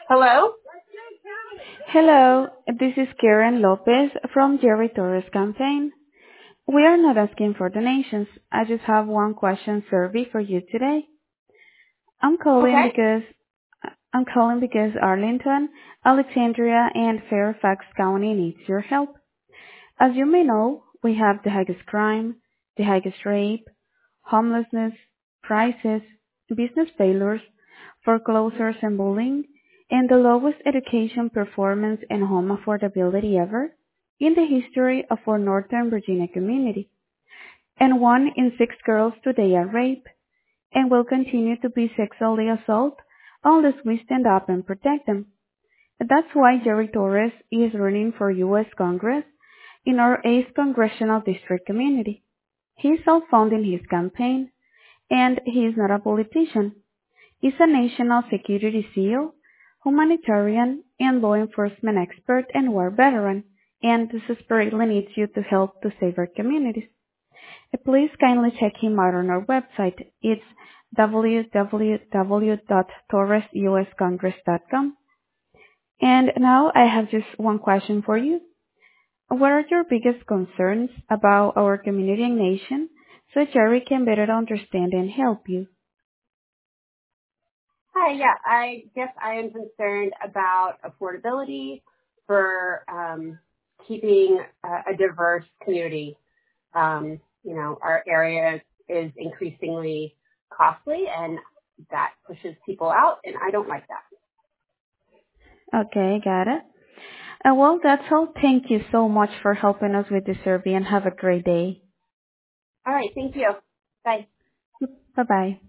Hello? Hello, this is Karen Lopez from Jerry Torres campaign. We are not asking for donations. I just have one question survey for you today. I'm calling Okay. because I'm calling because Arlington, Alexandria, and Fairfax County needs your help. As you may know, we have the highest crime, the highest rape, homelessness, crisis, business failures, foreclosures and bullying, and the lowest education performance and home affordability ever in the history of our Northern Virginia community. And 1 in 6 girls today are raped and will continue to be sexually assaulted unless we stand up and protect them. That's why Jerry Torres is running for U.S. Congress in our 8th Congressional District community. He's self-funding his campaign, and he is not a politician. He's a national security SEAL, humanitarian, and law enforcement expert and war veteran, and desperately needs you to help to save our communities. Please kindly check him out on our website. It's www.torresuscongress.com. And now I have just one question for you. What are your biggest concerns about our community and nation so Jerry can better understand and help you? Hi, yeah, I guess I am concerned about affordability for keeping a diverse community. Our area is increasingly costly and that pushes people out and I don't like that. Okay, got it. Well, that's all. Thank you so much for helping us with the survey and have a great day. All right, thank you. Bye. Bye-bye.